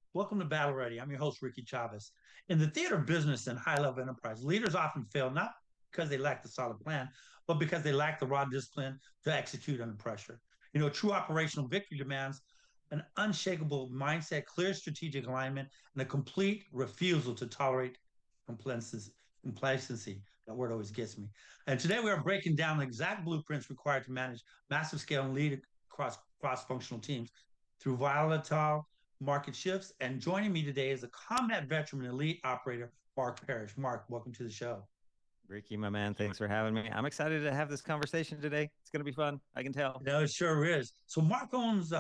Welcome to Battle Ready. I'm your host, Ricky Chavez. In the theater of business and high level enterprise, leaders often fail not because they lack the solid plan, but because they lack the raw discipline to execute under pressure. True operational victory demands an unshakable mindset, clear strategic alignment, and a complete refusal to tolerate complacency. Complacency. That word always gets me. And today we are breaking down the exact blueprints required to manage massive scale and lead across cross functional teams through volatile market shifts. And joining me today is a combat veteran and elite operator, Mark Parrish. Mark, welcome to the show. Ricky, my man, thanks for having me. I'm excited to have this conversation today. It's going to be fun. I can tell. It sure is. So Mark owns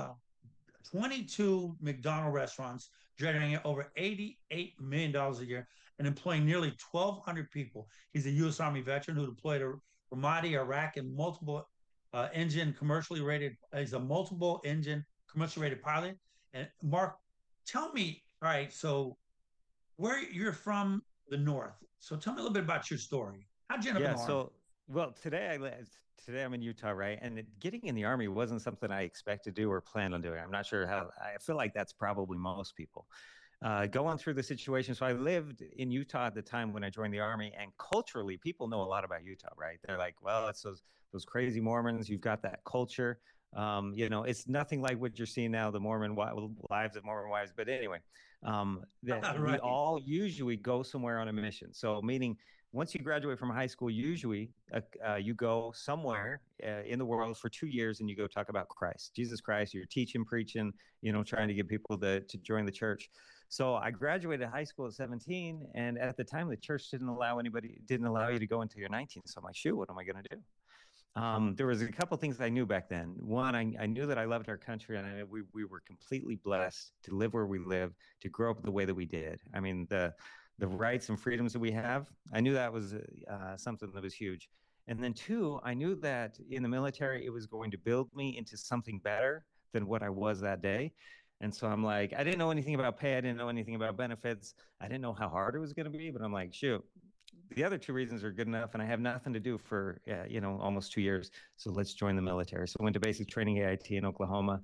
22 McDonald restaurants, generating over $88 million a year and employing nearly 1,200 people. He's a U.S. Army veteran who deployed to Ramadi, Iraq, and multiple engine commercially rated. He's a multiple engine commercially rated pilot. And Mark, tell me, all right, so where you're from the north. So tell me a little bit about your story. How'd you end up in Yeah. the army? Today I'm in Utah, right? And getting in the army wasn't something I expected to do or planned on doing. I'm not sure how. I feel like that's probably most people. Going through the situation. So I lived in Utah at the time when I joined the army, and culturally, people know a lot about Utah, right? They're like, well, it's those crazy Mormons. You've got that culture. It's nothing like what you're seeing now, the lives of Mormon wives. But anyway, that we Right. all usually go somewhere on a mission. So meaning once you graduate from high school, usually you go somewhere in the world for 2 years and you go talk about Christ, Jesus Christ. You're teaching, preaching, trying to get people to join the church. So I graduated high school at 17, and at the time, the church didn't allow you to go until you're 19. So I'm like, shoot, what am I going to do? There was a couple things I knew back then. One, I knew that I loved our country, and we were completely blessed to live where we live, to grow up the way that we did. I mean, the rights and freedoms that we have. I knew that was something that was huge. And then two, I knew that in the military, it was going to build me into something better than what I was that day. And so I'm like, I didn't know anything about pay. I didn't know anything about benefits. I didn't know how hard it was going to be, but I'm like, shoot, the other two reasons are good enough, and I have nothing to do for almost 2 years. So let's join the military. So I went to basic training AIT in Oklahoma.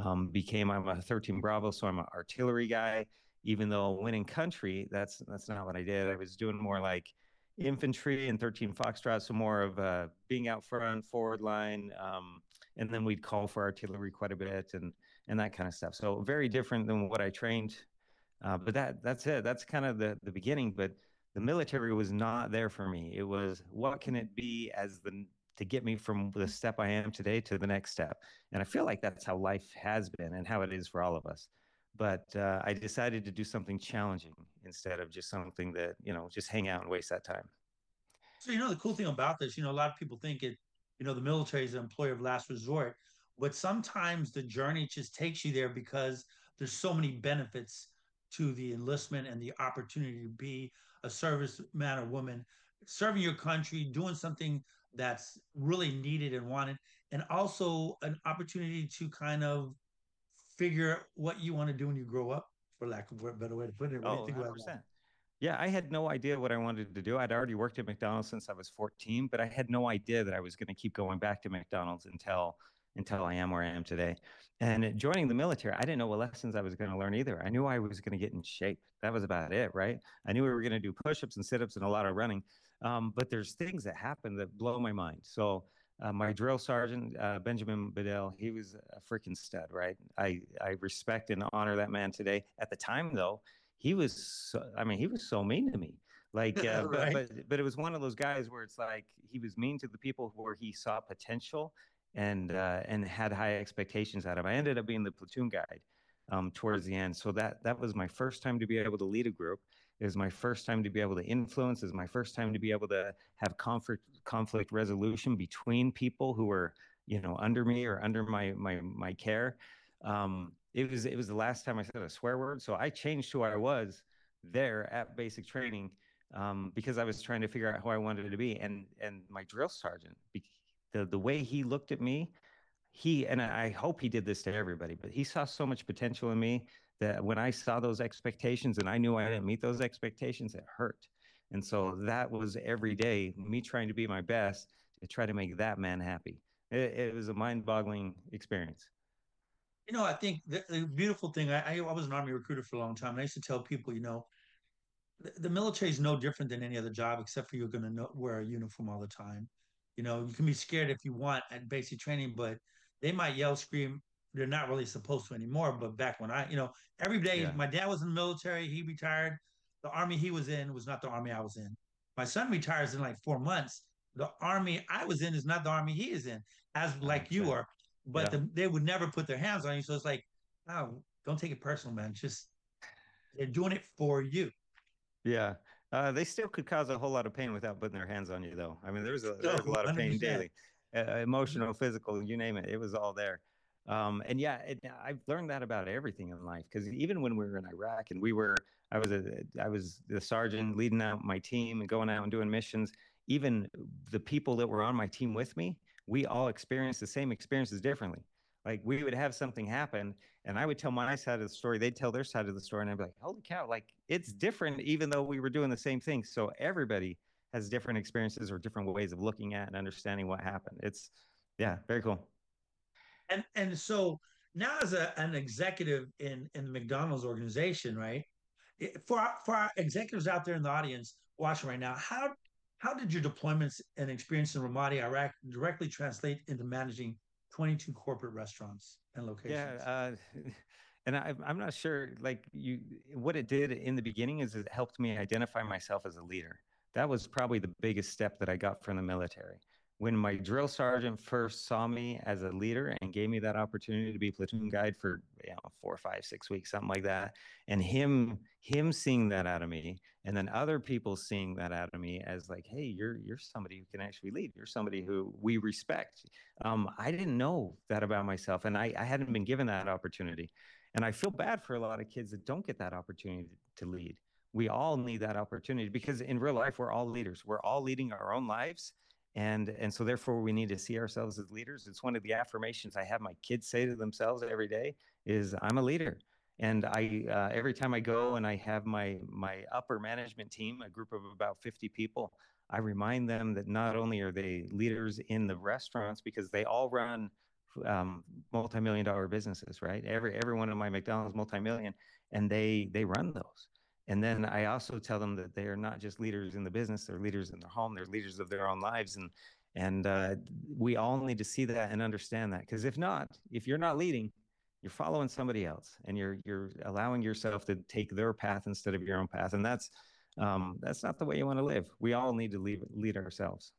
I'm a 13 Bravo, so I'm an artillery guy. Even though when in country, that's not what I did. I was doing more like infantry and 13 Foxtrot, so more of being out front, forward line, and then we'd call for artillery quite a bit and that kind of stuff. So very different than what I trained. But that's it. That's kind of the beginning. But the military was not there for me. It was what can it be to get me from the step I am today to the next step. And I feel like that's how life has been and how it is for all of us. But I decided to do something challenging instead of just something that, just hang out and waste that time. So, the cool thing about this, a lot of people think the military is an employer of last resort, but sometimes the journey just takes you there because there's so many benefits to the enlistment and the opportunity to be a serviceman or woman, serving your country, doing something that's really needed and wanted, and also an opportunity to kind of figure what you want to do when you grow up, for lack of a better way to put it. What do you Oh, think about that? 100%. Yeah, I had no idea what I wanted to do. I'd already worked at McDonald's since I was 14, but I had no idea that I was going to keep going back to McDonald's until I am where I am today. And joining the military, I didn't know what lessons I was going to learn either. I knew I was going to get in shape. That was about it, right? I knew we were going to do push-ups and sit-ups and a lot of running. But there's things that happen that blow my mind. So my drill sergeant, Benjamin Bedell, he was a freaking stud, right? I respect and honor that man today. At the time, though, he was so mean to me. Like, Right. but it was one of those guys where it's like he was mean to the people where he saw potential and had high expectations out of. I ended up being the platoon guide towards the end, so that was my first time to be able to lead a group. It was my first time to be able to influence. It was my first time to be able to have conflict resolution between people who were under me or under my care. It was the last time I said a swear word, so I changed who I was there at basic training because I was trying to figure out who I wanted to be. And my drill sergeant, the way he looked at me, and I hope he did this to everybody, but he saw so much potential in me that when I saw those expectations and I knew I didn't meet those expectations, it hurt. And so that was every day me trying to be my best to try to make that man happy. It was a mind-boggling experience. I think the beautiful thing, I was an Army recruiter for a long time. And I used to tell people, the military is no different than any other job, except for you're going to wear a uniform all the time. You can be scared if you want at basic training, but they might yell, scream. They're not really supposed to anymore. But back when every day, Yeah. my dad was in the military. He retired. The army he was in was not the army I was in. My son retires in like 4 months. The army I was in is not the army he is in, as like you 100%. are. But Yeah. they would never put their hands on you. So it's like, oh, don't take it personal, man. Just they're doing it for you. Yeah. They still could cause a whole lot of pain without putting their hands on you, though. I mean, So there was a lot of pain 100%. daily, emotional, physical, you name it. It was all there. And yeah, I've learned that about everything in life because even when we were in Iraq and I was the sergeant leading out my team and going out and doing missions. Even the people that were on my team with me, we all experienced the same experiences differently. Like we would have something happen and I would tell my side of the story, they'd tell their side of the story, and I'd be like, "Holy cow! Like it's different, even though we were doing the same thing." So everybody has different experiences or different ways of looking at and understanding what happened. It's yeah, very cool. And so now as an executive in the McDonald's organization, right? For our executives out there in the audience watching right now, how did your deployments and experience in Ramadi, Iraq, directly translate into managing 22 corporate restaurants and Yeah, locations? and I'm not sure. Like you, what it did in the beginning is it helped me identify myself as a leader. That was probably the biggest step that I got from the military. When my drill sergeant first saw me as a leader and gave me that opportunity to be platoon guide for 4, 5, 6 weeks, something like that, and him seeing that out of me, and then other people seeing that out of me as like, hey, you're somebody who can actually lead. You're somebody who we respect. I didn't know that about myself, and I hadn't been given that opportunity. And I feel bad for a lot of kids that don't get that opportunity to lead. We all need that opportunity because in real life, we're all leaders. We're all leading our own lives. And so therefore we need to see ourselves as leaders. It's one of the affirmations I have my kids say to themselves every day is I'm a leader. And I every time I go and I have my upper management team, a group of about 50 people, I remind them that not only are they leaders in the restaurants because they all run multi-million dollar businesses, right? Every one of my McDonald's multi-million, and they run those. And then I also tell them that they are not just leaders in the business; they're leaders in their home. They're leaders of their own lives, and we all need to see that and understand that. Because if not, if you're not leading, you're following somebody else, and you're allowing yourself to take their path instead of your own path, and that's not the way you want to live. We all need to lead ourselves.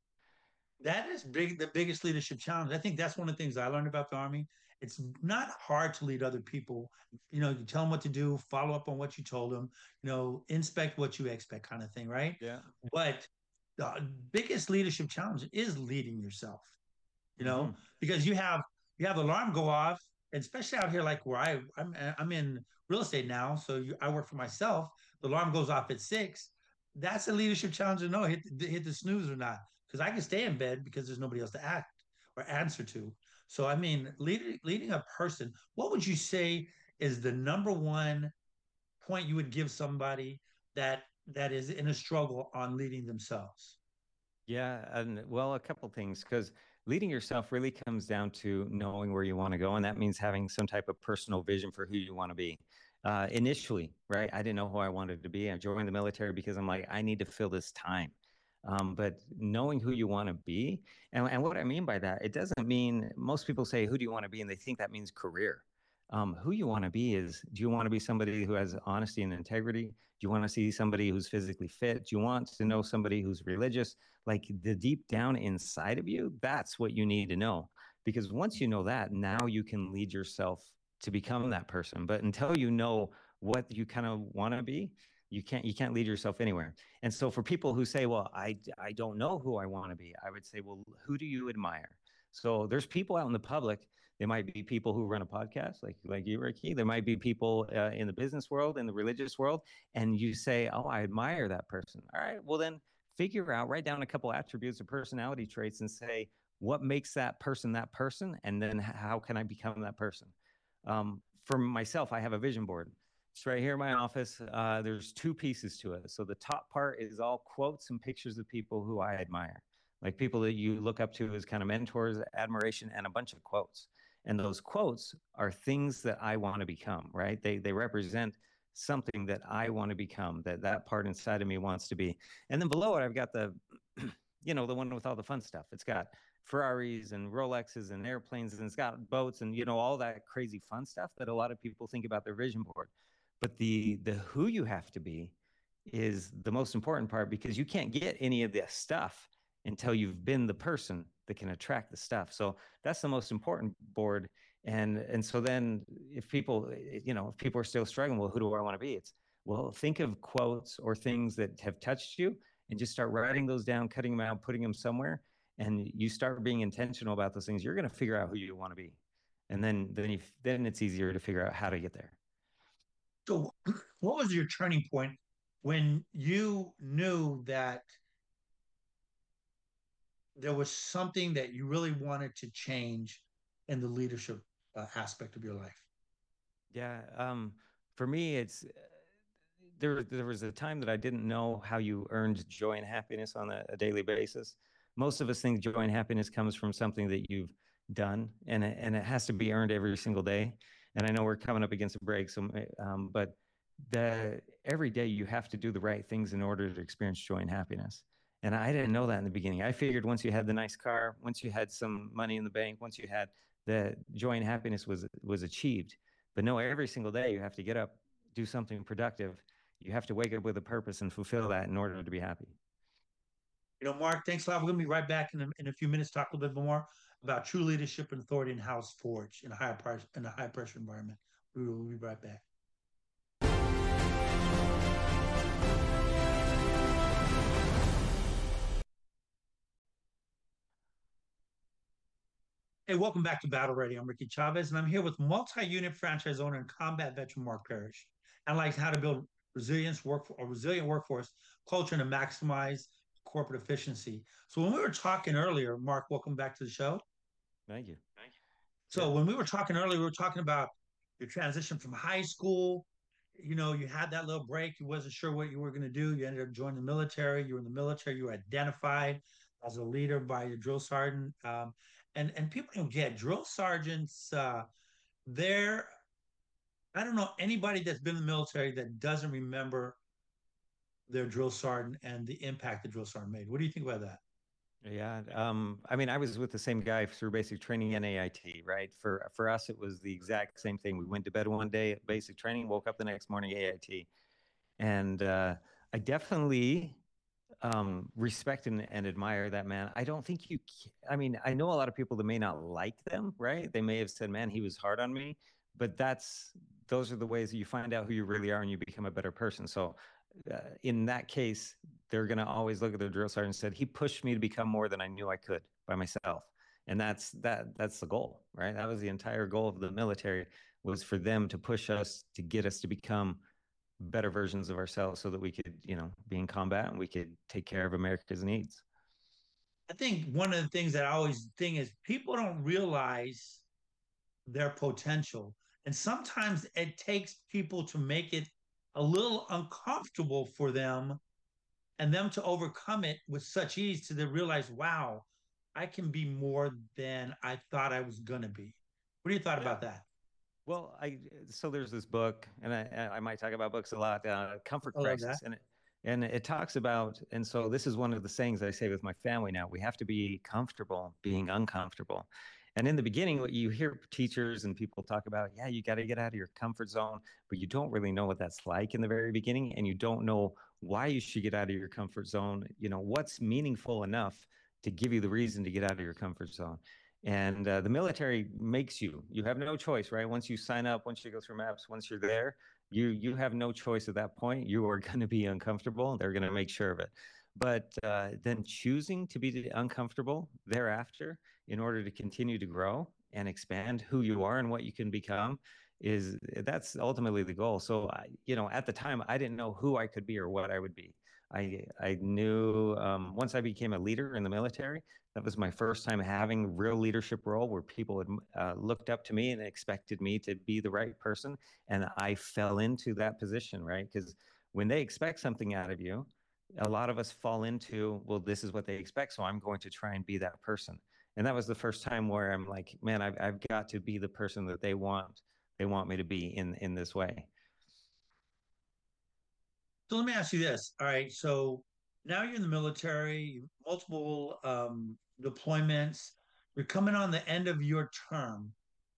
That is big, the biggest leadership challenge. I think that's one of the things I learned about the Army. It's not hard to lead other people. You tell them what to do, follow up on what you told them, inspect what you expect, kind of thing, right? Yeah. But the biggest leadership challenge is leading yourself, you know, Mm-hmm. because you have the alarm go off, and especially out here, like where I'm in real estate now, so I work for myself. The alarm goes off at 6. That's a leadership challenge to know hit the snooze or not, because I can stay in bed because there's nobody else to act or answer to. So I mean, leading a person, what would you say is the number one point you would give somebody that is in a struggle on leading themselves? Yeah, and well, a couple things because leading yourself really comes down to knowing where you want to go, and that means having some type of personal vision for who you want to be. Initially, right, I didn't know who I wanted to be. I joined the military because I'm like, I need to fill this time. But knowing who you want to be, and what I mean by that, it doesn't mean most people say, who do you want to be? And they think that means career. Who you want to be is, do you want to be somebody who has honesty and integrity? Do you want to see somebody who's physically fit? Do you want to know somebody who's religious? Like the deep down inside of you, that's what you need to know. Because once you know that, now you can lead yourself to become that person. But until you know what you kind of want to be, you can't lead yourself anywhere. And so for people who say, well, I don't know who I want to be, I would say, well, who do you admire? So there's people out in the public. They might be people who run a podcast like you, Ricky. There might be people in the business world, in the religious world, and you say, oh, I admire that person. All right, well then figure out, write down a couple attributes or personality traits and say, what makes that person, and then how can I become that person? For myself, I have a vision board. It's right here in my office. There's two pieces to it. So the top part is all quotes and pictures of people who I admire, like people that you look up to as kind of mentors, admiration, and a bunch of quotes. And those quotes are things that I want to become, right? They represent something that I want to become, that part inside of me wants to be. And then below it, I've got the, the one with all the fun stuff. It's got Ferraris and Rolexes and airplanes, and it's got boats and, all that crazy fun stuff that a lot of people think about their vision board. But the who you have to be is the most important part, because you can't get any of this stuff until you've been the person that can attract the stuff. So that's the most important board. And so then if people, if people are still struggling, well, who do I want to be? It's, well, think of quotes or things that have touched you and just start writing those down, cutting them out, putting them somewhere. And you start being intentional about those things, you're going to figure out who you want to be. And then it's easier to figure out how to get there. So, what was your turning point when you knew that there was something that you really wanted to change in the leadership aspect of your life? Yeah. For me, it's there was a time that I didn't know how you earned joy and happiness on a daily basis. Most of us think joy and happiness comes from something that you've done, and it has to be earned every single day. And I know we're coming up against a break, so but every day you have to do the right things in order to experience joy and happiness. And I didn't know that in the beginning. I figured once you had the nice car, once you had some money in the bank, once you had the joy and happiness was achieved. But no, every single day you have to get up, do something productive. You have to wake up with a purpose and fulfill that in order to be happy. Mark, thanks a lot. We're going to be right back in a few minutes, talk a little bit more about true leadership and authority and how it's forged in a high pressure environment. We'll be right back. Hey, welcome back to Battle Ready. I'm Ricky Chavez, and I'm here with multi-unit franchise owner and combat veteran Mark Parrish. Analyze how to build a resilient workforce culture and to maximize corporate efficiency. So when we were talking earlier, Mark, welcome back to the show. Thank you. So when we were talking earlier, we were talking about your transition from high school. You had that little break. You wasn't sure what you were going to do. You ended up joining the military. You were in the military. You were identified as a leader by your drill sergeant. And people don't get drill sergeants. They're I don't know anybody that's been in the military that doesn't remember their drill sergeant and the impact the drill sergeant made. What do you think about that? Yeah. I mean, I was with the same guy through basic training and AIT, right? For us, it was the exact same thing. We went to bed one day at basic training, woke up the next morning AIT. And I definitely respect and admire that man. I don't think I mean, I know a lot of people that may not like them, right? They may have said, man, he was hard on me, but those are the ways that you find out who you really are and you become a better person. So in that case, they're going to always look at the drill sergeant and said, he pushed me to become more than I knew I could by myself. And that's the goal, right? That was the entire goal of the military, was for them to push us, to get us to become better versions of ourselves so that we could, be in combat and we could take care of America's needs. I think one of the things that I always think is people don't realize their potential. And sometimes it takes people to make it a little uncomfortable for them and them to overcome it with such ease to realize, wow, I can be more than I thought I was going to be. What do you thought about that? Well, so there's this book, and I might talk about books a lot, Comfort I love that. Crisis, and it talks about, and so this is one of the sayings I say with my family now: we have to be comfortable being uncomfortable. And in the beginning, what you hear teachers and people talk about, yeah, you got to get out of your comfort zone, but you don't really know what that's like in the very beginning, and you don't know why you should get out of your comfort zone. What's meaningful enough to give you the reason to get out of your comfort zone. And the military makes you have no choice, right? Once you sign up, once you go through maps, once you're there, you have no choice at that point. You are going to be uncomfortable. They're going to make sure of it. But then choosing to be uncomfortable thereafter in order to continue to grow and expand who you are and what you can become, that's ultimately the goal. So, at the time, I didn't know who I could be or what I would be. I knew once I became a leader in the military, that was my first time having a real leadership role where people had looked up to me and expected me to be the right person. And I fell into that position, right? Because when they expect something out of you, a lot of us fall into, well, this is what they expect, so I'm going to try and be that person. And that was the first time where I'm like, man, I've got to be the person that they want me to be in this way. So let me ask you this. All right. So now you're in the military, multiple deployments. You're coming on the end of your term.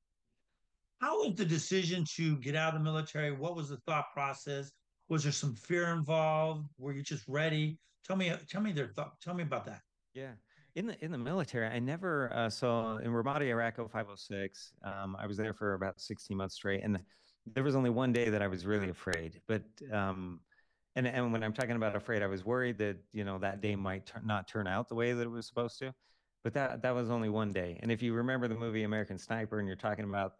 How was the decision to get out of the military? What was the thought process? Was there some fear involved? Were you just ready? Tell me their thought. Tell me about that. Yeah. In the military, I never so in Ramadi, Iraq 0506, I was there for about 16 months straight. And there was only one day that I was really afraid. But and when I'm talking about afraid, I was worried that, that day might not turn out the way that it was supposed to. But that was only one day. And if you remember the movie American Sniper, and you're talking about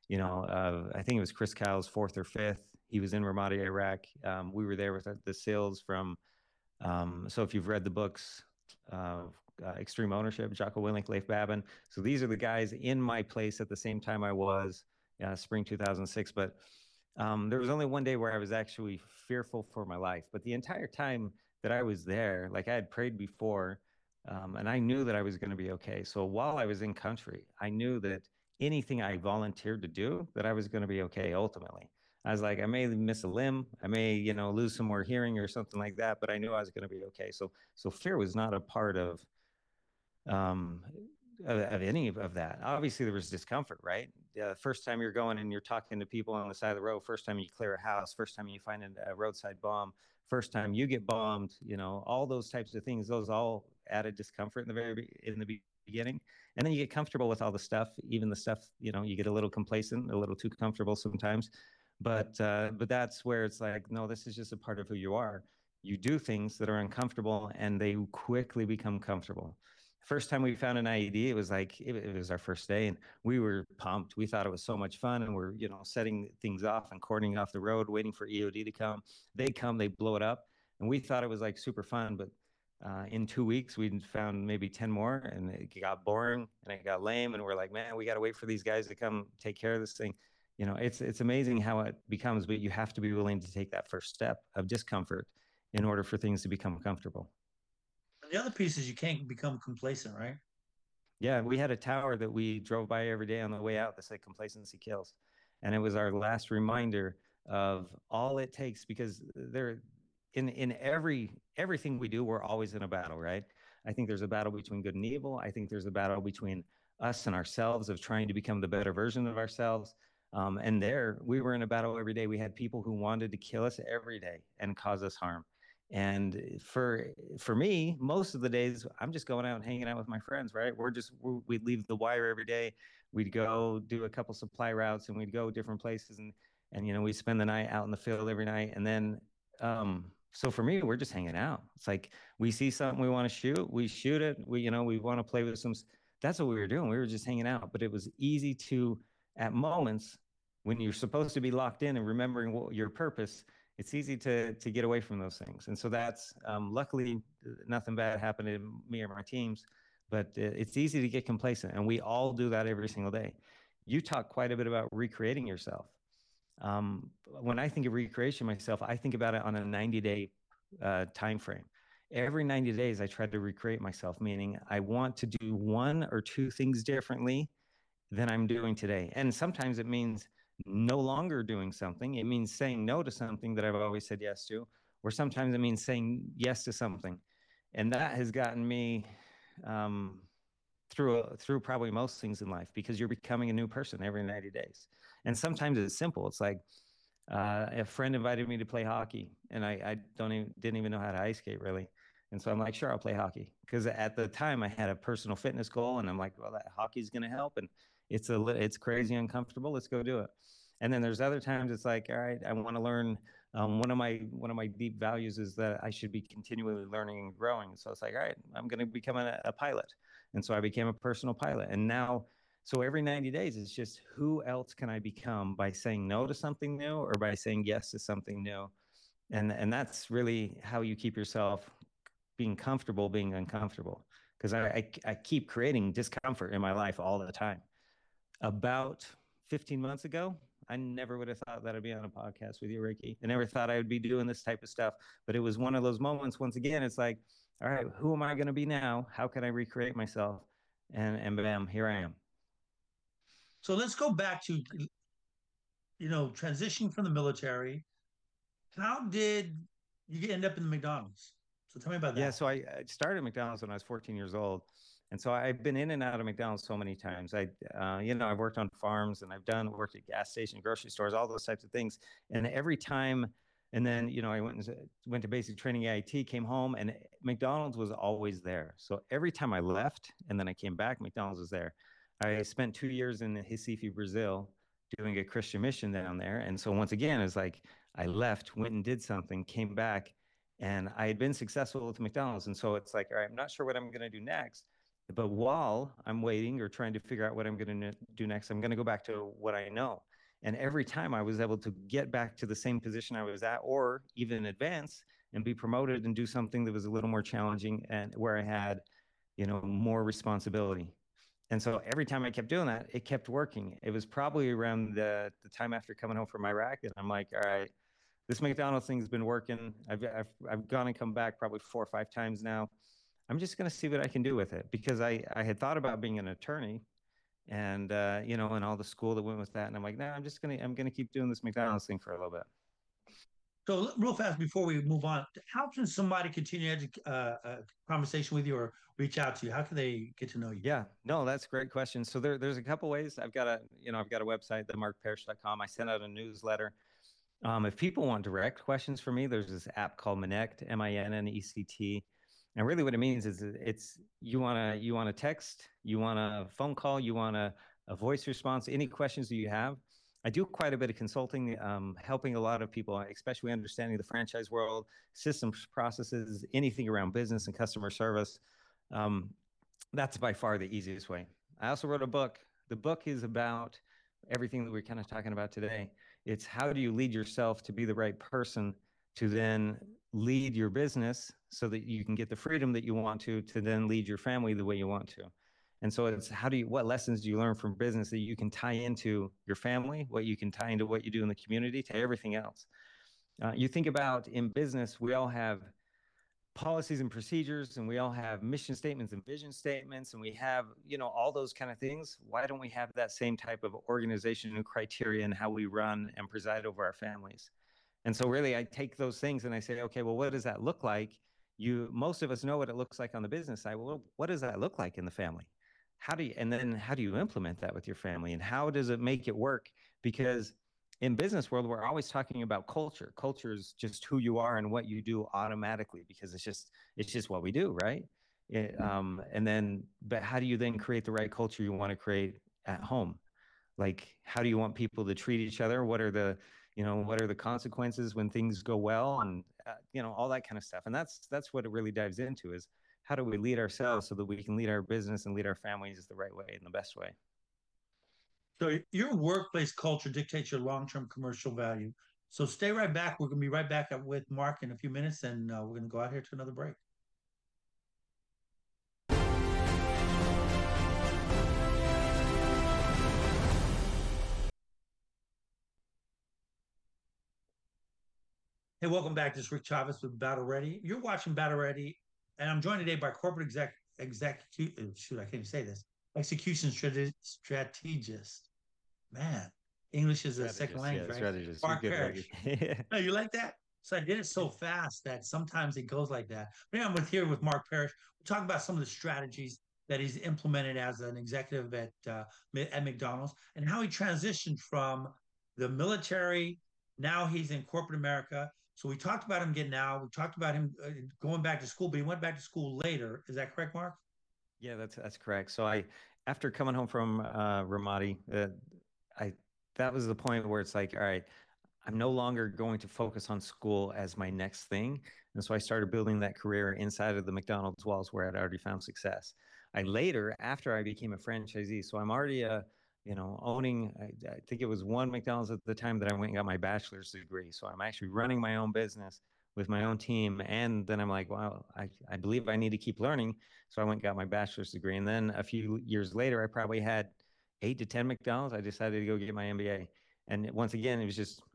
I think it was Chris Kyle's fourth or fifth. He was in Ramadi, Iraq. We were there with the SEALs from. So if you've read the books, uh, Extreme Ownership, Jocko Willink, Leif Babin. So these are the guys in my place at the same time I was, spring 2006. But there was only one day where I was actually fearful for my life. But the entire time that I was there, like I had prayed before, and I knew that I was going to be okay. So while I was in country, I knew that anything I volunteered to do, that I was going to be okay ultimately. I was like, I may miss a limb, I may, lose some more hearing or something like that, but I knew I was going to be okay. So fear was not a part um, of any of that. Obviously, there was discomfort, right? First time you're going and you're talking to people on the side of the road, first time you clear a house, first time you find a roadside bomb, first time you get bombed, all those types of things, those all added discomfort in the beginning. And then you get comfortable with all the stuff, even the stuff, you get a little complacent, a little too comfortable sometimes. But that's where it's like, no, this is just a part of who you are. You do things that are uncomfortable and they quickly become comfortable. First time we found an IED, it was like it was our first day, and we were pumped. We thought it was so much fun, and we're setting things off and cordoning off the road, waiting for EOD to come. They come, they blow it up, and we thought it was like super fun. But in 2 weeks, we found maybe 10 more, and it got boring and it got lame. And we're like, man, we got to wait for these guys to come take care of this thing. It's amazing how it becomes, but you have to be willing to take that first step of discomfort in order for things to become comfortable. And the other piece is you can't become complacent, right? Yeah, we had a tower that we drove by every day on the way out that said complacency kills. And it was our last reminder of all it takes, because there in everything we do, we're always in a battle, right? I think there's a battle between good and evil. I think there's a battle between us and ourselves of trying to become the better version of ourselves. And there we were in a battle every day. We had people who wanted to kill us every day and cause us harm. And for me, most of the days I'm just going out and hanging out with my friends, right? We'd leave the wire every day. We'd go do a couple supply routes, and we'd go different places, and we spend the night out in the field every night. And then so for me, we're just hanging out. It's like we see something we want to shoot, we shoot it. We want to play with some. That's what we were doing. We were just hanging out. But it was easy to, at moments when you're supposed to be locked in and remembering what your purpose, it's easy to get away from those things. And so that's luckily nothing bad happened to me or my teams, but it's easy to get complacent, and we all do that every single day. You talk quite a bit about recreating yourself. When I think of recreation myself, I think about it on a 90-day time frame. Every 90 days, I try to recreate myself, meaning I want to do one or two things differently than I'm doing today. And sometimes it means no longer doing something. It means saying no to something that I've always said yes to, or sometimes it means saying yes to something. And that has gotten me through probably most things in life, because you're becoming a new person every 90 days. And sometimes it's simple. It's like a friend invited me to play hockey, and I didn't even know how to ice skate really. And so I'm like, sure, I'll play hockey. Because at the time I had a personal fitness goal, and I'm like, well, that hockey's going to help. And it's crazy uncomfortable. Let's go do it. And then there's other times it's like, all right, I want to learn. One of my deep values is that I should be continually learning and growing. So it's like, all right, I'm going to become a pilot. And so I became a personal pilot. And now, so every 90 days, it's just, who else can I become by saying no to something new or by saying yes to something new? And that's really how you keep yourself being comfortable being uncomfortable. Because I keep creating discomfort in my life all the time. About 15 months ago, I never would have thought that I'd be on a podcast with you, Ricky. I never thought I would be doing this type of stuff. But it was one of those moments, once again, it's like, all right, who am I going to be now? How can I recreate myself? and bam, here I am. So let's go back to, transitioning from the military. How did you end up in the McDonald's? So tell me about Yeah, that. so I started McDonald's when I was 14 years old, and so I've been in and out of McDonald's so many times. I've worked on farms and I've done worked at gas stations, grocery stores, all those types of things. And every time, and then I went to basic training at IT, came home, and McDonald's was always there. So every time I left and then I came back, McDonald's was there. I spent 2 years in Recife, Brazil, doing a Christian mission down there, and so once again, it's like I left, went and did something, came back, and I had been successful with McDonald's. And so it's like, all right, I'm not sure what I'm going to do next. But while I'm waiting or trying to figure out what I'm going to do next, I'm going to go back to what I know. And every time I was able to get back to the same position I was at, or even advance and be promoted and do something that was a little more challenging and where I had, more responsibility. And so every time I kept doing that, it kept working. It was probably around the time after coming home from Iraq, and I'm like, all right, this McDonald's thing's been working. I've gone and come back probably 4 or 5 times now. I'm just going to see what I can do with it, because I had thought about being an attorney, and and all the school that went with that. And I'm like, no, I'm gonna keep doing this McDonald's thing for a little bit. So real fast before we move on, how can somebody continue conversation with you or reach out to you? How can they get to know you? Yeah, no, that's a great question. So there's a couple ways. I've got a website, themarkparrish.com. I send out a newsletter. If people want direct questions for me, there's this app called Minnect, Minnect. And really what it means is it's you want to text, you want a phone call, you want a voice response, any questions that you have. I do quite a bit of consulting, helping a lot of people, especially understanding the franchise world, systems, processes, anything around business and customer service. Um, that's by far the easiest way. I also wrote a book. The book is about everything that we're kind of talking about today. It's how do you lead yourself to be the right person to then lead your business so that you can get the freedom that you want to then lead your family the way you want to. And so it's what lessons do you learn from business that you can tie into your family, what you can tie into what you do in the community, to everything else. You think about in business, we all have policies and procedures, and we all have mission statements and vision statements, and we have all those kind of things. Why don't we have that same type of organization and criteria in how we run and preside over our families? And so really I take those things and I say, okay, well, what does that look like? Most of us know what it looks like on the business side. Well, what does that look like in the family? How do you implement that with your family, and how does it make it work? Because in business world, we're always talking about culture. Culture is just who you are and what you do automatically, because it's just what we do, right? But how do you then create the right culture you want to create at home? Like, how do you want people to treat each other? What are the consequences when things go well, and all that kind of stuff. And that's what it really dives into, is how do we lead ourselves so that we can lead our business and lead our families the right way and the best way. So your workplace culture dictates your long-term commercial value. So stay right back. We're going to be right back with Mark in a few minutes, and we're going to go out here to another break. Hey, welcome back. This is Rick Chavez with Battle Ready. You're watching Battle Ready, and I'm joined today by corporate shoot, I can't even say this. Execution strategist. Man, English is a second Strategist, language, yeah, right? strategist. You're Mark good, Parrish. Ricky. No, you like that? So I did it so fast that sometimes it goes like that. But yeah, I'm here with Mark Parrish. We're talking about some of the strategies that he's implemented as an executive at McDonald's, and how he transitioned from the military. Now he's in corporate America. So we talked about him getting out. We talked about him going back to school, but he went back to school later. Is that correct, Mark? Yeah, that's correct. So after coming home from Ramadi, I that was the point where it's like, all right, I'm no longer going to focus on school as my next thing. And so I started building that career inside of the McDonald's walls, where I'd already found success. I later, after I became a franchisee, so I'm already owning, I think it was one McDonald's at the time that I went and got my bachelor's degree. So I'm actually running my own business with my own team. And then I'm like, wow, I believe I need to keep learning. So I went and got my bachelor's degree. And then a few years later, I probably had 8 to 10 McDonald's. I decided to go get my MBA. And once again, it was just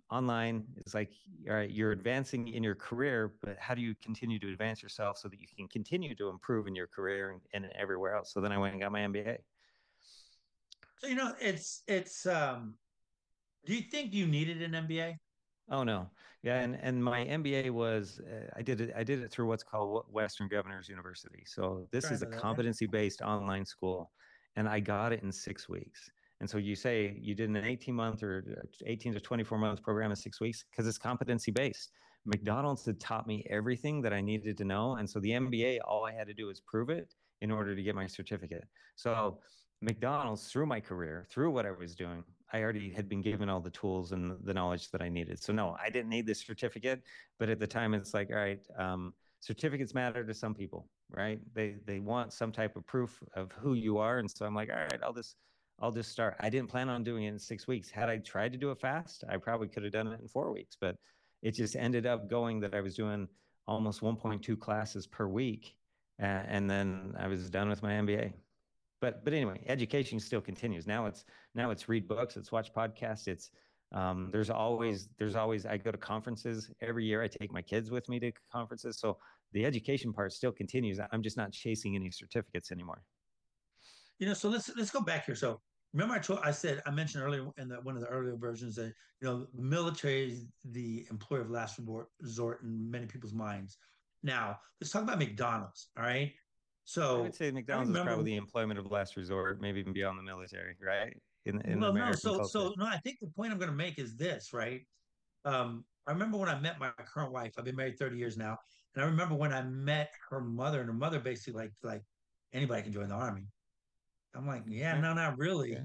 online is like, all right, you're advancing in your career, but how do you continue to advance yourself so that you can continue to improve in your career and everywhere else? So then I went and got my MBA. So it's. Do you think you needed an MBA? Oh no, yeah, and my MBA was I did it through what's called Western Governors University. So this Sure, I is a know that. Yeah. competency-based online school, and I got it in 6 weeks. And so you say you did an 18-month or 18 to 24-month program in 6 weeks because it's competency-based. McDonald's had taught me everything that I needed to know, and so the MBA, all I had to do was prove it in order to get my certificate. So McDonald's, through my career, through what I was doing, I already had been given all the tools and the knowledge that I needed. So no, I didn't need this certificate. But at the time, it's like, all right, certificates matter to some people, right? They want some type of proof of who you are, and so I'm like, all right, I'll just start. I didn't plan on doing it in 6 weeks. Had I tried to do it fast, I probably could have done it in 4 weeks. But it just ended up going that I was doing almost 1.2 classes per week, and then I was done with my MBA. But anyway, education still continues. Now it's read books, it's watch podcasts, it's there's always I go to conferences every year. I take my kids with me to conferences. So the education part still continues. I'm just not chasing any certificates anymore. So let's go back here. So remember, I mentioned earlier in one of the earlier versions that the military is the employer of last resort in many people's minds. Now let's talk about McDonald's. All right. I would So say I McDonald's is remember. probably the employment of last resort, maybe even beyond the military, right? In Well, no. American culture. So no. I think the point I'm going to make is this, right? I remember when I met my current wife. I've been married 30 years now, and I remember when I met her mother, and her mother basically like anybody can join the army. I'm like, yeah, Yeah, no, not really. yeah.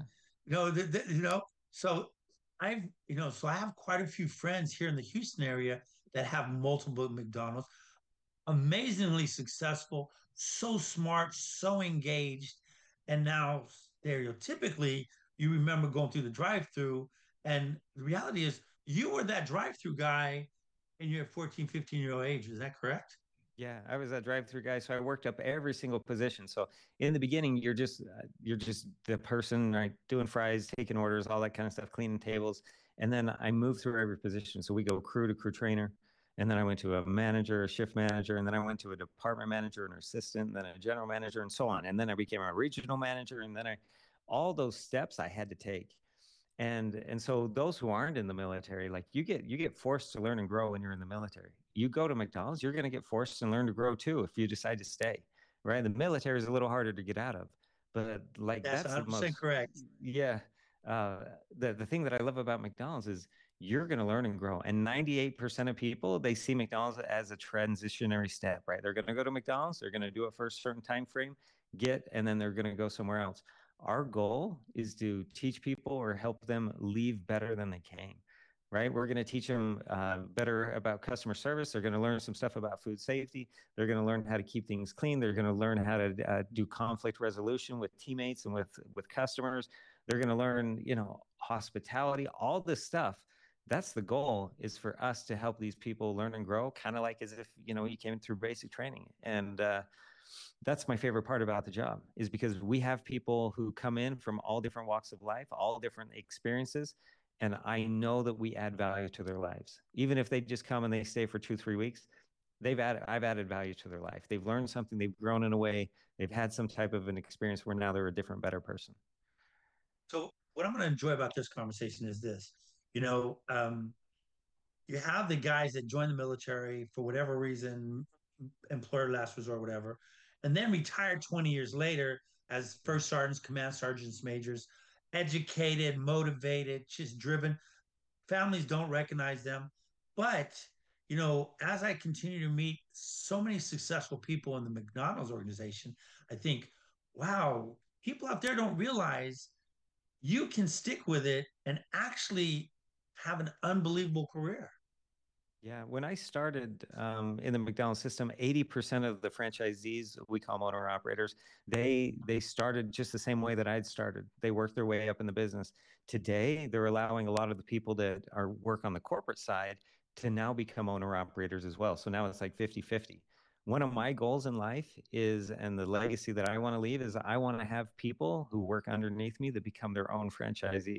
So I have quite a few friends here in the Houston area that have multiple McDonald's, amazingly successful, so smart, so engaged. And now, stereotypically, you remember going through the drive-through. And the reality is, you were that drive-through guy in your 14, 15-year-old age. Is that correct? Yeah, I was a drive-through guy, so I worked up every single position. So in the beginning, you're just the person, right, doing fries, taking orders, all that kind of stuff, cleaning tables, and then I moved through every position. So we go crew to crew trainer, and then I went to a manager, a shift manager, and then I went to a department manager, an assistant, then a general manager, and so on. And then I became a regional manager, and then all those steps I had to take. And so those who aren't in the military, like you get forced to learn and grow when you're in the military. You go to McDonald's, you're going to get forced and learn to grow too if you decide to stay, right? The military is a little harder to get out of, but like That's that's the 100% most, correct. yeah. The thing that I love about McDonald's is you're going to learn and grow. And 98% of people, they see McDonald's as a transitionary step, right? They're going to go to McDonald's, they're going to do it for a certain time frame, and then they're going to go somewhere else. Our goal is to teach people or help them leave better than they came, right? We're going to teach them better about customer service. They're going to learn some stuff about food safety. They're going to learn how to keep things clean. They're going to learn how to do conflict resolution with teammates and with customers. They're going to learn, hospitality, all this stuff. That's the goal, is for us to help these people learn and grow, kind of like as if, you came through basic training. And that's my favorite part about the job, is because we have people who come in from all different walks of life, all different experiences, and I know that we add value to their lives. Even if they just come and they stay for 2 3 weeks, I've added value to their life. They've learned something, they've grown in a way, they've had some type of an experience where now they're a different, better person. So what I'm going to enjoy about this conversation is this. You know, um, you have the guys that join the military for whatever reason, employer last resort, whatever, and then retire 20 years later as first sergeants, command sergeants, majors, educated, motivated, just driven. Families don't recognize them. But, as I continue to meet so many successful people in the McDonald's organization, I think, wow, people out there don't realize you can stick with it and actually have an unbelievable career. Yeah, when I started in the McDonald's system, 80% of the franchisees, we call them owner operators, they started just the same way that I'd started. They worked their way up in the business. Today, they're allowing a lot of the people that are work on the corporate side to now become owner operators as well. So now it's like 50-50. One of my goals in life is, and the legacy that I want to leave is, I want to have people who work underneath me that become their own franchisees.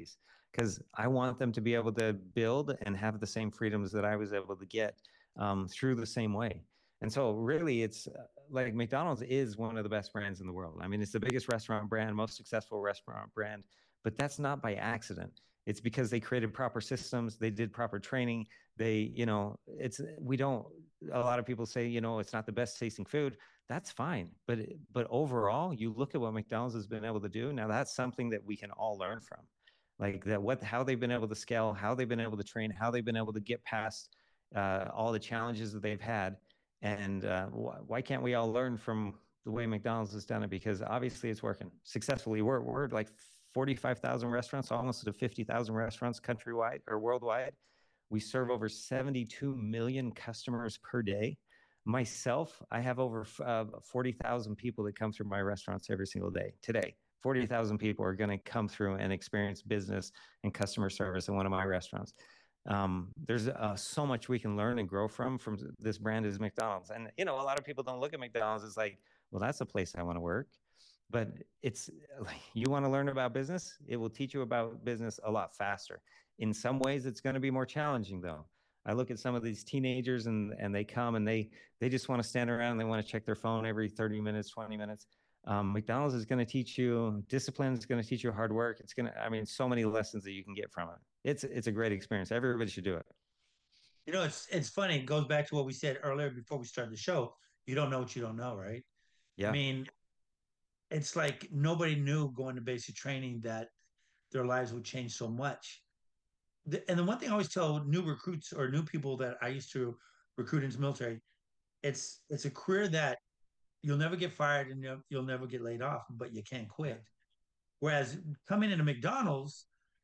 because I want them to be able to build and have the same freedoms that I was able to get through the same way. And so, really, it's like McDonald's is one of the best brands in the world. I mean, it's the biggest restaurant brand, most successful restaurant brand, but that's not by accident. It's because they created proper systems, they did proper training. They, it's we don't. A lot of people say, it's not the best tasting food. That's fine, but overall, you look at what McDonald's has been able to do. Now, that's something that we can all learn from, like that. How they've been able to scale, how they've been able to train, how they've been able to get past all the challenges that they've had. And why can't we all learn from the way McDonald's has done it? Because obviously it's working successfully. We're like 45,000 restaurants, almost to 50,000 restaurants countrywide or worldwide. We serve over 72 million customers per day. Myself, I have over 40,000 people that come through my restaurants every single day. Today, 40,000 people are going to come through and experience business and customer service in one of my restaurants. There's so much we can learn and grow from this brand as McDonald's. And, a lot of people don't look at McDonald's as like, well, that's a place I want to work. But it's like, you want to learn about business, it will teach you about business a lot faster. In some ways, it's going to be more challenging, though. I look at some of these teenagers and they come and they just want to stand around and they want to check their phone every 30 minutes, 20 minutes. McDonald's is going to teach you discipline. It's going to teach you hard work. It's going to, I mean, so many lessons that you can get from it. It's a great experience. Everybody should do it. It's funny. It goes back to what we said earlier before we started the show. You don't know what you don't know, right? I Yeah. mean, it's like nobody knew going to basic training that their lives would change so much. And the one thing I always tell new recruits or new people that I used to recruit into the military, it's a career that you'll never get fired and you'll never get laid off, but you can't quit. Whereas coming into McDonald's,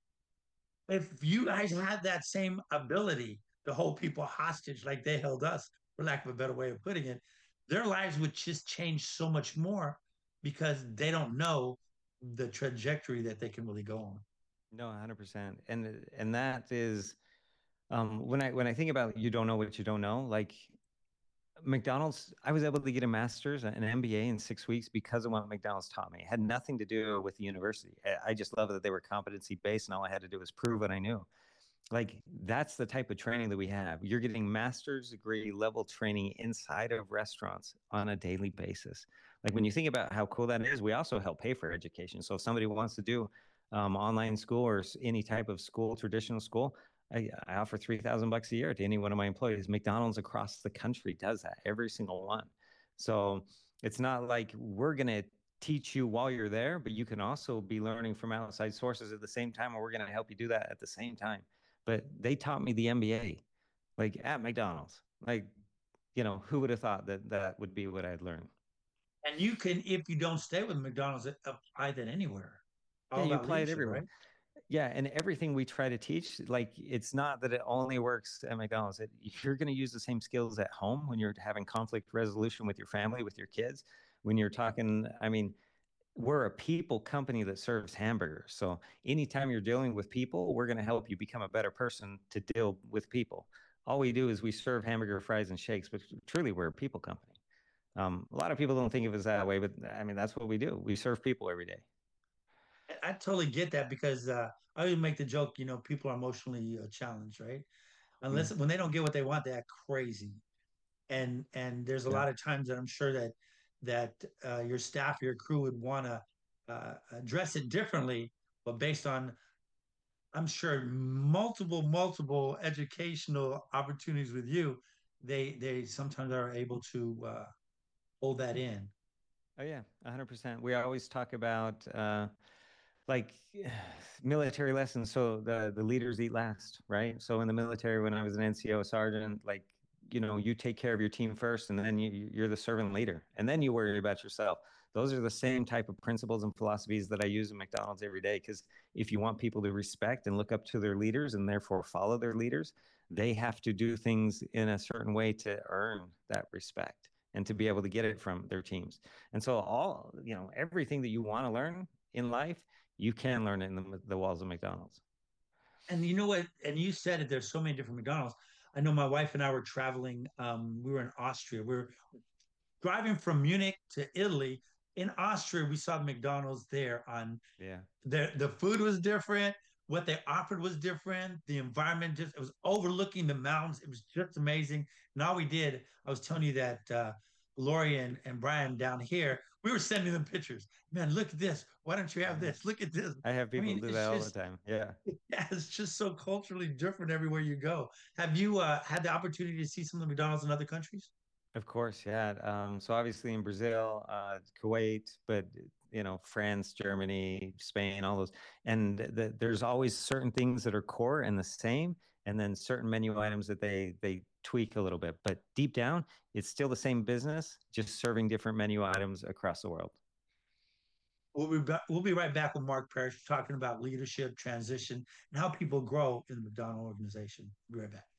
if you guys had that same ability to hold people hostage like they held us, for lack of a better way of putting it, their lives would just change so much more because they don't know the trajectory that they can really go on. No, 100%. And that is when I think about you don't know what you don't know, like McDonald's, I was able to get a master's, an MBA in 6 weeks because of what McDonald's taught me. It had nothing to do with the university. I just love that they were competency based, and all I had to do was prove what I knew. Like that's the type of training that we have. You're getting master's degree level training inside of restaurants on a daily basis. Like when you think about how cool that is, we also help pay for education. So if somebody wants to do online school or any type of school, traditional school, I offer $3,000 a year to any one of my employees. McDonald's across the country does that, every single one. So it's not like we're going to teach you while you're there, but you can also be learning from outside sources at the same time, and we're going to help you do that at the same time. But they taught me the MBA, like at McDonald's. Like, who would have thought that that would be what I'd learn? And you can, if you don't stay with McDonald's, apply that anywhere. Yeah, All you about apply it leadership, everywhere. right? Yeah, and everything we try to teach, like it's not that it only works at McDonald's. You're going to use the same skills at home when you're having conflict resolution with your family, with your kids, when you're talking. I mean, we're a people company that serves hamburgers. So anytime you're dealing with people, we're going to help you become a better person to deal with people. All we do is we serve hamburger, fries, and shakes, but truly we're a people company. A lot of people don't think of us that way, but I mean, that's what we do. We serve people every day. I totally get that because I always make the joke, people are emotionally challenged, right? Mm, Unless when they don't get what they want, they act crazy. And there's a yeah. lot of times that I'm sure that your staff, your crew would want to address it differently, but based on I'm sure multiple educational opportunities with you, they sometimes are able to hold that in. Oh yeah, 100%. We always talk about like military lessons. So the leaders eat last, right? So in the military, when I was an NCO sergeant, like you take care of your team first, and then you're the servant leader, and then you worry about yourself. Those are the same type of principles and philosophies that I use in McDonald's every day. Because if you want people to respect and look up to their leaders and therefore follow their leaders, they have to do things in a certain way to earn that respect and to be able to get it from their teams. And so everything that you want to learn in life, you can learn it in the walls of McDonald's. And you know what? And you said it. There's so many different McDonald's. I know my wife and I were traveling. We were in Austria. We were driving from Munich to Italy. In Austria, we saw McDonald's there. On Yeah. the food was different. what they offered was different. The environment just, it was overlooking the mountains. It was just amazing. And all we did, I was telling you that Lori and Brian down here, we were sending them pictures. Man, look at this. Why don't you have Yeah. this? Look at this. I have I people mean, do that it's all the just, time. Yeah. yeah, it's just so culturally different everywhere you go. Have you had the opportunity to see some of the McDonald's in other countries? Of course, yeah. So obviously in Brazil, Kuwait, but France, Germany, Spain, all those, and there's always certain things that are core and the same, and then certain menu items that they tweak a little bit. But deep down, it's still the same business, just serving different menu items across the world. We'll be right back with Mark Parrish talking about leadership, transition, and how people grow in the McDonald organization. Be right back.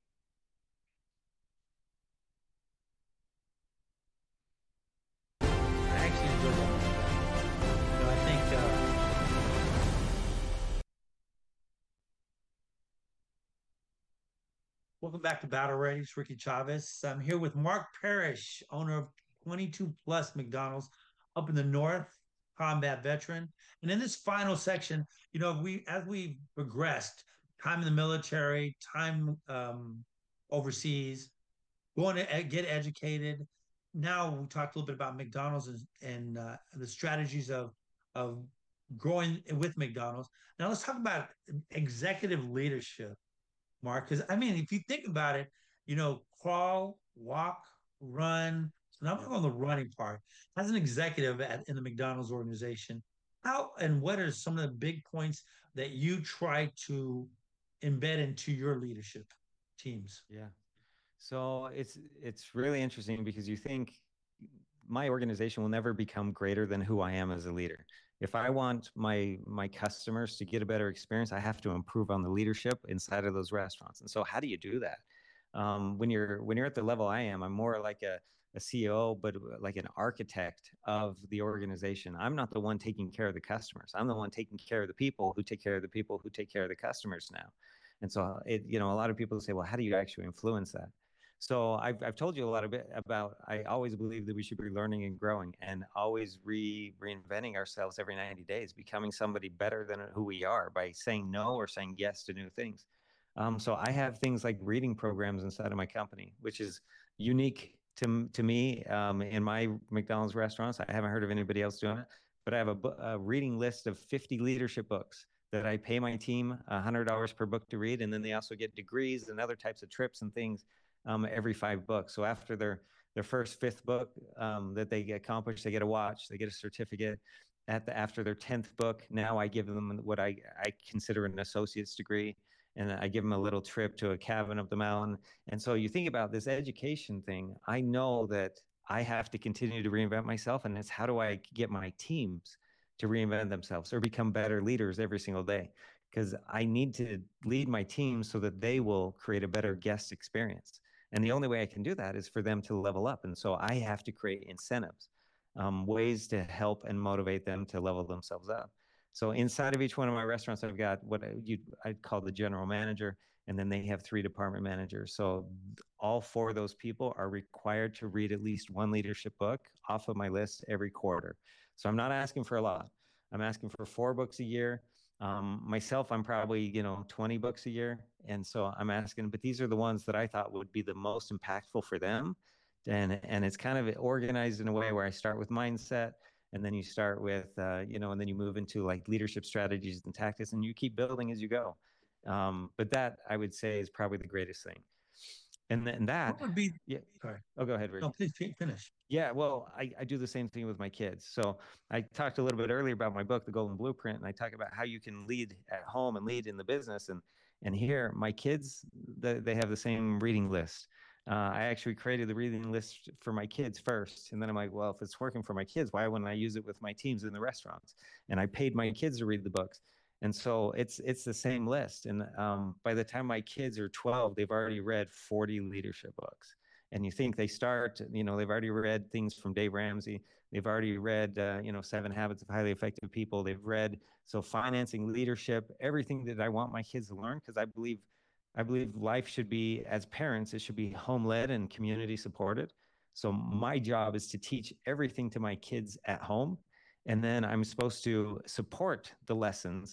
I actually enjoyed that. I think welcome back to Battle Ready. It's Ricky Chavez. I'm here with Mark Parrish, owner of 22 plus McDonald's up in the north, combat veteran. And in this final section, we as we progressed, time in the military, time overseas, going to get educated. Now we talked a little bit about McDonald's and the strategies of growing with McDonald's. Now let's talk about executive leadership, Mark. Because I mean, if you think about it, crawl, walk, run. So now Yeah. we're on the running part. As an executive in the McDonald's organization, how and what are some of the big points that you try to embed into your leadership teams? Yeah. So it's really interesting because you think my organization will never become greater than who I am as a leader. If I want my customers to get a better experience, I have to improve on the leadership inside of those restaurants. And so, how do you do that? When you're at the level I am, I'm more like a CEO, but like an architect of the organization. I'm not the one taking care of the customers. I'm the one taking care of the people who take care of the people who take care of the customers now. And so, a lot of people say, well, how do you actually influence that? So I've told you a lot of bit about, I always believe that we should be learning and growing and always reinventing ourselves every 90 days, becoming somebody better than who we are by saying no or saying yes to new things. So I have things like reading programs inside of my company, which is unique to me in my McDonald's restaurants. I haven't heard of anybody else doing it, but I have a reading list of 50 leadership books that I pay my team $100 per book to read. And then they also get degrees and other types of trips and things every 5 books. So after their first fifth book that they get accomplished, they get a watch, they get a certificate. After their 10th book, now I give them what I consider an associate's degree, and I give them a little trip to a cabin up the mountain. And so you think about this education thing. I know that I have to continue to reinvent myself, and it's how do I get my teams to reinvent themselves or become better leaders every single day? Because I need to lead my team so that they will create a better guest experience. And the only way I can do that is for them to level up. And so I have to create incentives, ways to help and motivate them to level themselves up. So inside of each one of my restaurants, I've got what I'd call the general manager, and then they have 3 department managers. So all 4 of those people are required to read at least one leadership book off of my list every quarter. So I'm not asking for a lot. I'm asking for 4 books a year. Myself, I'm probably 20 books a year, and so I'm asking. But these are the ones that I thought would be the most impactful for them, and it's kind of organized in a way where I start with mindset, and then you start with and then you move into like leadership strategies and tactics, and you keep building as you go. But that I would say is probably the greatest thing, and then that, What would be, yeah. sorry, Oh, go ahead, no, Ricky. please finish. Yeah, well, I do the same thing with my kids. So I talked a little bit earlier about my book, The Golden Blueprint, and I talk about how you can lead at home and lead in the business. And here, my kids, they have the same reading list. I actually created the reading list for my kids first, and then I'm like, well, if it's working for my kids, why wouldn't I use it with my teams in the restaurants? And I paid my kids to read the books, and so it's the same list. And by the time my kids are 12, they've already read 40 leadership books. And you think they start, they've already read things from Dave Ramsey. They've already read, 7 Habits of Highly Effective People. They've read, so financing, leadership, everything that I want my kids to learn, because I believe life should be, as parents, it should be home led and community supported. So my job is to teach everything to my kids at home. And then I'm supposed to support the lessons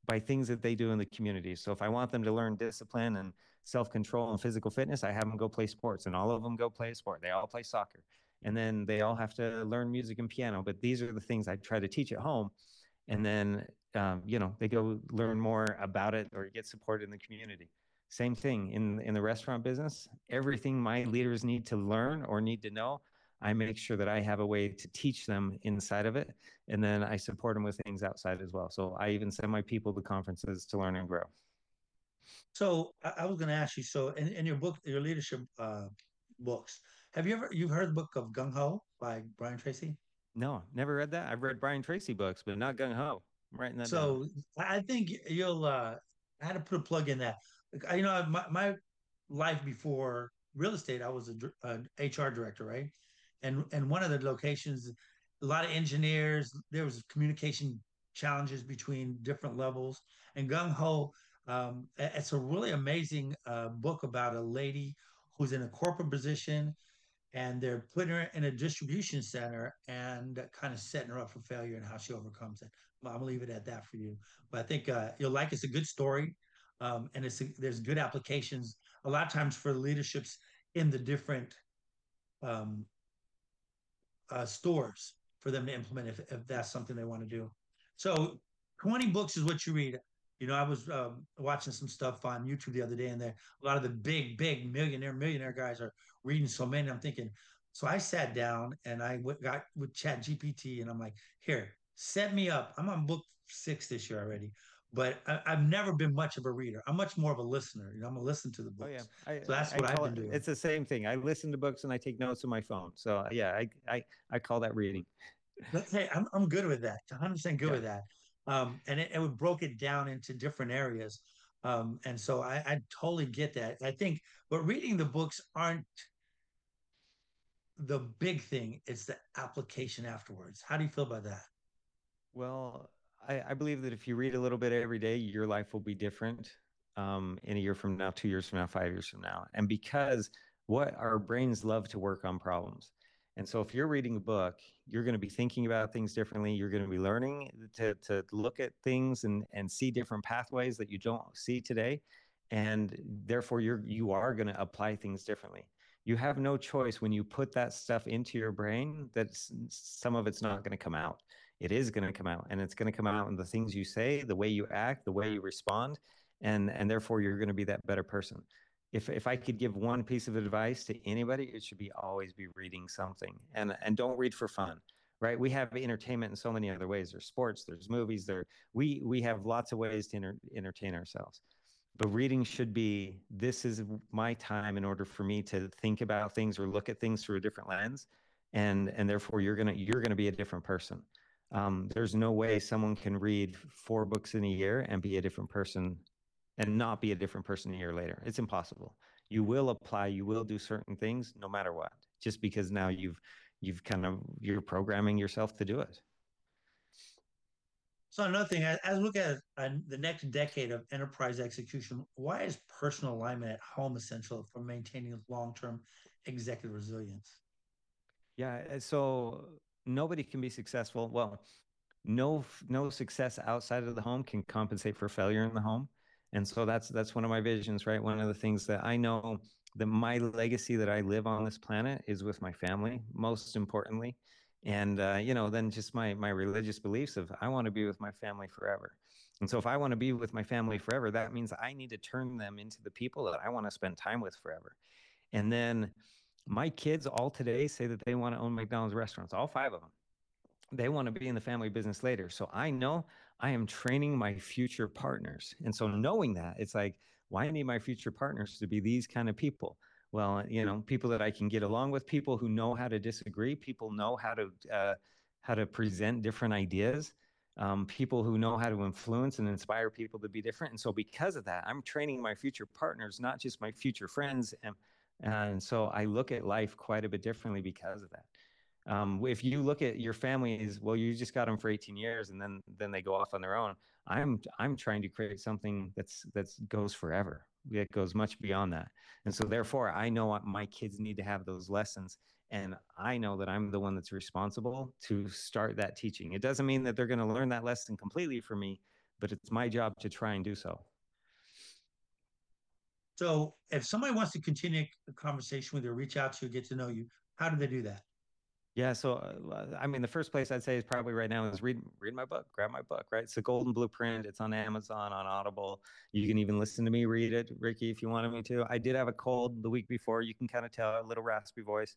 by things that they do in the community. So if I want them to learn discipline and self-control and physical fitness, I have them go play sports, and all of them go play a sport. They all play soccer, and then they all have to learn music and piano. But these are the things I try to teach at home, and then they go learn more about it or get support in the community. Same thing in the restaurant business. Everything my leaders need to learn or need to know, I make sure that I have a way to teach them inside of it, and then I support them with things outside as well. So I even send my people to conferences to learn and grow. So I was going to ask you. So in your book, your leadership books, you've heard the book of Gung Ho by Brian Tracy? No, never read that. I've read Brian Tracy books, but not Gung Ho. I'm writing that down. So I think you'll. I had to put a plug in that. My life before real estate, I was an HR director, right? And one of the locations, a lot of engineers. There was communication challenges between different levels. And Gung Ho, it's a really amazing book about a lady who's in a corporate position and they're putting her in a distribution center and kind of setting her up for failure and how she overcomes it. I'm gonna leave it at that for you. But I think you'll like it's a good story, and there's good applications a lot of times for leaderships in the different um, stores for them to implement if that's something they want to do. So 20 books is what you read. I was watching some stuff on YouTube the other day, and there a lot of the big millionaire guys are reading so many. I'm thinking, so I sat down and got with Chat GPT, and I'm like, here, set me up. I'm on book 6 this year already, but I've never been much of a reader. I'm much more of a listener. I'm gonna listen to the Oh yeah, books. So that's I what I've call been it. doing. It's the same thing. I listen to books and I take notes on my phone. So yeah, I call that reading. Hey, I'm good with that. 100% good Yeah. with that. And it broke it down into different areas. And so I totally get that. I think, but reading the books aren't the big thing. It's the application afterwards. How do you feel about that? Well, I believe that if you read a little bit every day, your life will be different in a year from now, 2 years from now, 5 years from now. And because what our brains love to work on problems. And so if you're reading a book, you're going to be thinking about things differently. You're going to be learning to look at things and see different pathways that you don't see today. And therefore you are going to apply things differently. You have no choice when you put that stuff into your brain that some of it's not going to come out. It is going to come out, and it's going to come out in the things you say, the way you act, the way you respond, and therefore you're going to be that better person. If I could give one piece of advice to anybody, it should be always be reading something, and don't read for fun. Right? We have entertainment in so many other ways. There's sports, there's movies, we have lots of ways to entertain ourselves. But reading should be, this is my time in order for me to think about things or look at things through a different lens, and therefore you're gonna be a different person. There's no way someone can read 4 books in a year and be a different person and not be a different person a year later. It's impossible. You will apply, you will do certain things no matter what, just because now you're programming yourself to do it. So another thing, as I look at the next decade of enterprise execution, why is personal alignment at home essential for maintaining long-term executive resilience? Yeah, so nobody can be successful. Well, no success outside of the home can compensate for failure in the home. And so that's one of my visions, right? One of the things that I know, that my legacy that I live on this planet is with my family, most importantly. And then just my religious beliefs of, I want to be with my family forever. And so if I want to be with my family forever, that means I need to turn them into the people that I want to spend time with forever. And then my kids all today say that they want to own McDonald's restaurants, all 5 of them. They want to be in the family business later. So I know I am training my future partners. And so knowing that, it's like, why well, I need my future partners to be these kind of people? Well, people that I can get along with, people who know how to disagree, people know how to present different ideas, people who know how to influence and inspire people to be different. And so because of that, I'm training my future partners, not just my future friends. And so I look at life quite a bit differently because of that. If you look at your families, well, you just got them for 18 years, and then they go off on their own. I'm trying to create something that's goes forever. It goes much beyond that, and so therefore, I know what my kids need to have those lessons, and I know that I'm the one that's responsible to start that teaching. It doesn't mean that they're going to learn that lesson completely from me, but it's my job to try and do so. So if somebody wants to continue a conversation with you, reach out to you, get to know you, how do they do that? Yeah, so I mean, the first place I'd say is probably right now is read my book, grab my book, right? It's the Golden Blueprint. It's on Amazon, on Audible. You can even listen to me read it, Ricky, if you wanted me to. I did have a cold the week before. You can kind of tell a little raspy voice.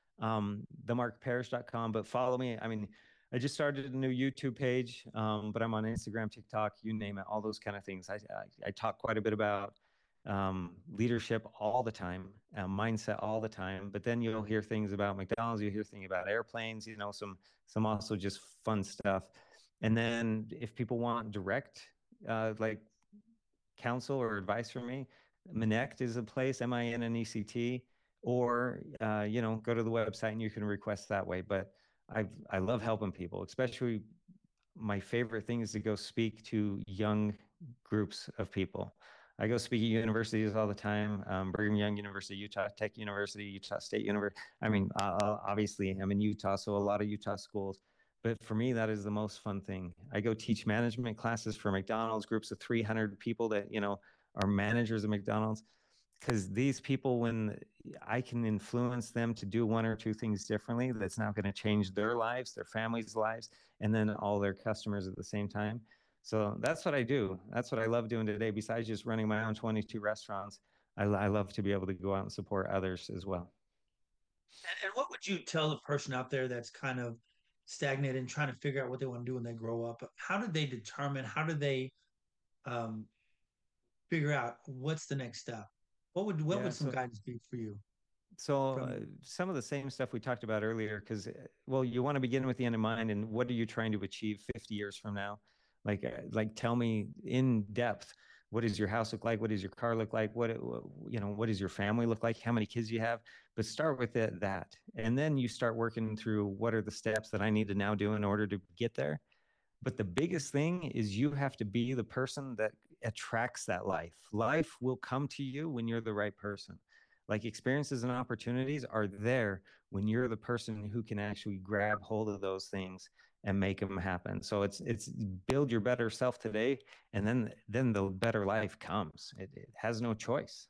Themarkparrish.com, but follow me. I mean, I just started a new YouTube page, but I'm on Instagram, TikTok, you name it, all those kind of things. I talk quite a bit about leadership all the time, mindset all the time. But then you'll hear things about McDonald's, you'll hear things about airplanes, you know, some also just fun stuff. And then if people want direct like counsel or advice from me, Minect is a place, MINNECT, or you know, go to the website and you can request that way. But I love helping people, especially my favorite thing is to go speak to young groups of people. I go speak at universities all the time. Brigham Young University, Utah Tech University, Utah State University. I mean, obviously, I'm in Utah, so a lot of Utah schools. But for me, that is the most fun thing. I go teach management classes for McDonald's, groups of 300 people that, you know, are managers of McDonald's. Because these people, when I can influence them to do one or two things differently, that's now going to change their lives, their families' lives, and then all their customers at the same time. So that's what I do. That's what I love doing today. Besides just running my own 22 restaurants, I love to be able to go out and support others as well. And what would you tell the person out there that's kind of stagnated and trying to figure out what they want to do when they grow up? How do they determine? How do they um, figure out what's the next step? What would Yeah. some guidance be for you So from you? some of the same stuff we talked about earlier, because well, you want to begin with the end in mind, and what are you trying to achieve 50 years from now? Like tell me in depth, what does your house look like? What does your car look like? You know, what does your family look like? How many kids you have? But start with that, and then you start working through what are the steps that I need to now do in order to get there. But the biggest thing is you have to be the person that attracts that life. Life will come to you when you're the right person. Like experiences and opportunities are there when you're the person who can actually grab hold of those things and make them happen. So it's build your better self today, and then the better life comes. It has no choice.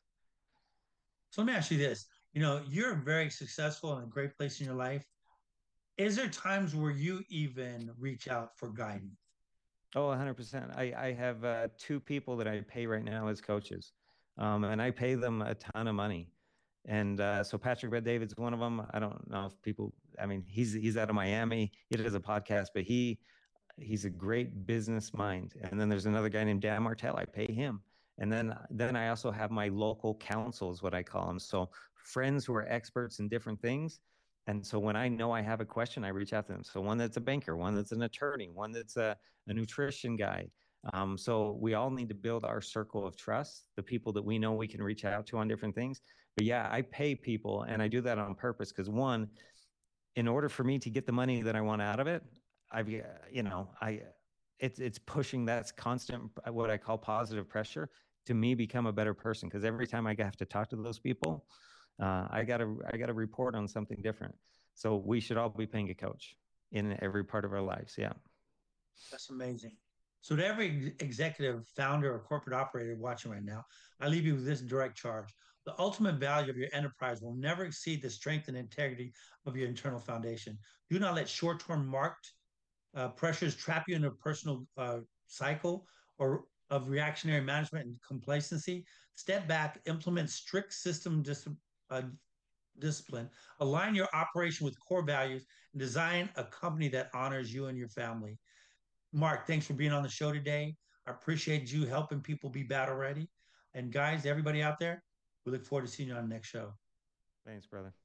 So let me ask you this. You're very successful in a great place in your life. Is there times where you even reach out for guidance? Oh, 100%. I have two people that I pay right now as coaches, and I pay them a ton of money. And so Patrick Bet-David's one of them. I don't know if people. I mean, he's out of Miami. He does a podcast, but he's a great business mind. And then there's another guy named Dan Martell. I pay him. And then I also have my local counsel, is what I call them. So friends who are experts in different things. And so when I know I have a question, I reach out to them. So one that's a banker, one that's an attorney, one that's a nutrition guy. So we all need to build our circle of trust, the people that we know we can reach out to on different things. But yeah, I pay people, and I do that on purpose because one, in order for me to get the money that I want out of it, I've you know I it's pushing that's constant what I call positive pressure to me become a better person, because every time I have to talk to those people, I gotta report on something different. So we should all be paying a coach in every part of our lives. Yeah. That's amazing. So, to every executive, founder, or corporate operator watching right now, I leave you with this direct charge. The ultimate value of your enterprise will never exceed the strength and integrity of your internal foundation. Do not let short term marked pressures trap you in a personal cycle or of reactionary management and complacency. Step back, implement strict uh, discipline, align your operation with core values, and design a company that honors you and your family. Mark, thanks for being on the show today. I appreciate you helping people be battle ready. And guys, everybody out there, we look forward to seeing you on the next show. Thanks, brother.